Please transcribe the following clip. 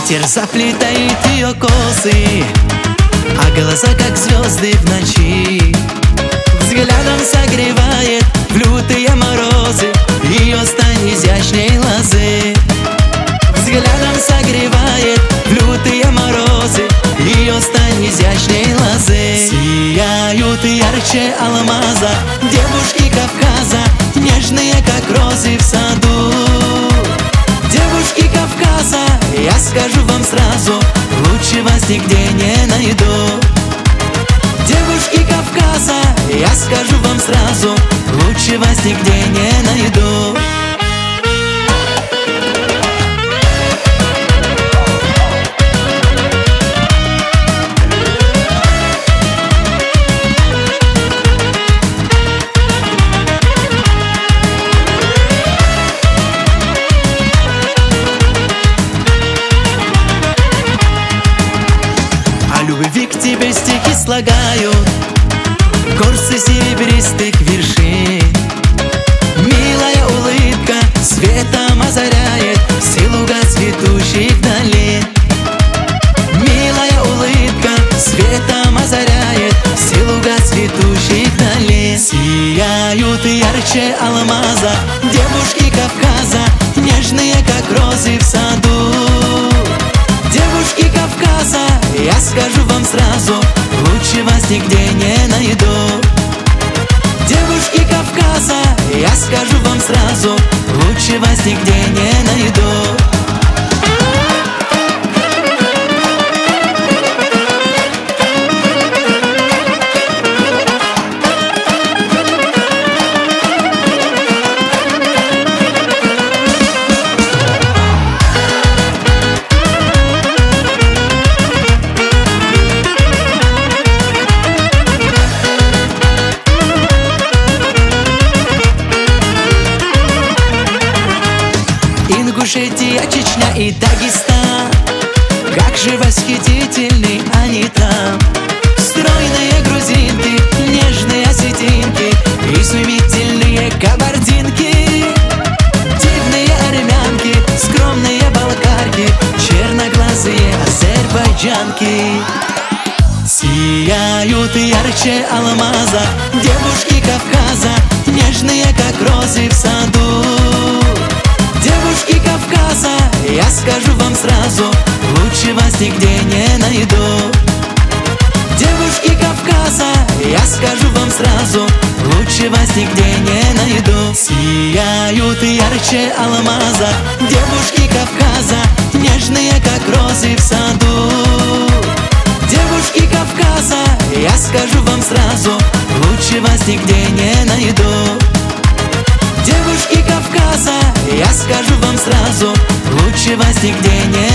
Ветер заплетает ее косы, а глаза как звезды в ночи. Взглядом согревает в лютые морозы ее стань изящней лозы. Взглядом согревает в лютые морозы ее стань изящней лозы. Сияют ярче алмаза девушки Кавказа, нежные как розы в саду. Девушки Кавказа, я скажу вам сразу, лучше вас нигде не найду. Девушки Кавказа, я скажу вам сразу, лучше вас нигде не найду. Любви к тебе стихи слагают горсты серебристых вершин. Милая улыбка светом озаряет все луга цветущих долин. Милая улыбка светом озаряет все луга цветущих долин. Сияют ярче алмаза девушки Кавказа, нежные как розы в саду. Девушки Кавказа, я скажу вам сразу, лучше вас нигде не найду. Девушки Кавказа, я скажу вам сразу, лучше вас нигде не найду. Ингушетия, Чечня и Дагестан, как же восхитительны они там. Стройные грузинки, нежные осетинки, изумительные кабардинки. Дивные армянки, скромные балкарки, черноглазые азербайджанки. Сияют ярче алмаза девушки Кавказа, нежные как розы в саду. Девушки Кавказа, я скажу вам сразу, лучше вас нигде не найду. Девушки Кавказа, я скажу вам сразу, лучше вас нигде не найду. Сияют ярче алмаза девушки Кавказа, нежные как розы в саду. Девушки Кавказа, я скажу вам сразу, лучше вас нигде не найду. Девушки Кавказа, я скажу вам сразу, лучше вас нигде не